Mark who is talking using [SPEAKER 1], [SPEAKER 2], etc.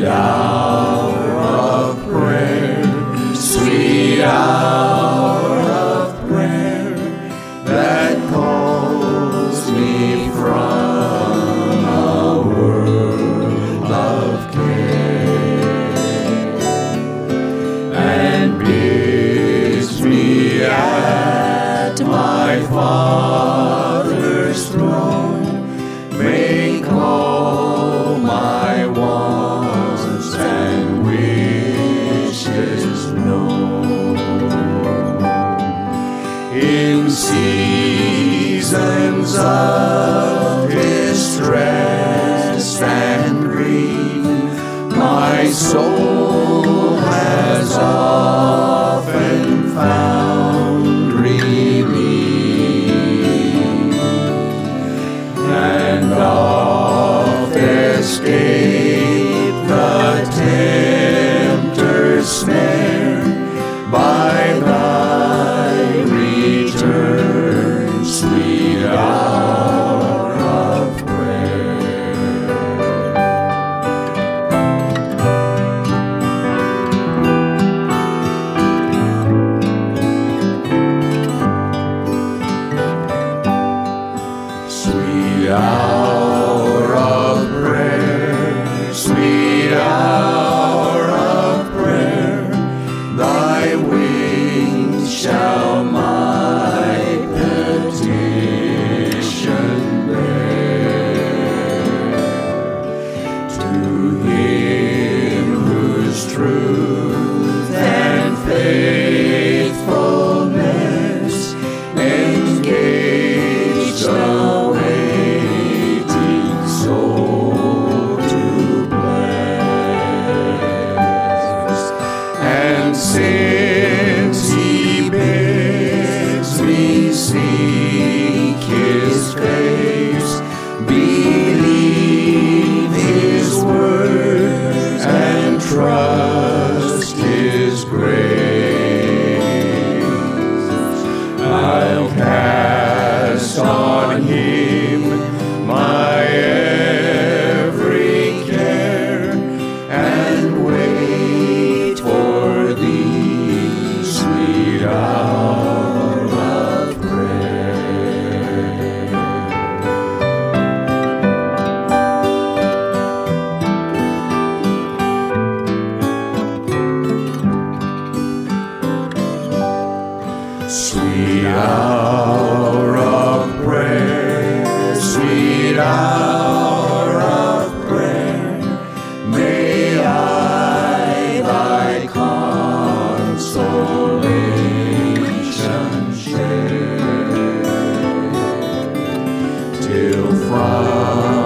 [SPEAKER 1] Sweet hour of prayer, sweet hour of prayer, that calls me from a world of care, and bids me at my Father's throne make all my wants and wishes known. In seasons of distress and grief, my soul has often found relief, and oft escape the tempter's snare by thy return, sweet hour of prayer. Sweet hour of prayer, sweet hour of prayer, thy wings shall my petition bear. To him whose truth and faithfulness engaged the waiting soul to bless. And since he bids me seek his face, believe his word and trust his grace, I'll cast on him my every care and wait for thee, sweet hour of prayer. Sweet hour of prayer, sweet hour of prayer, may I thy consolation share, till from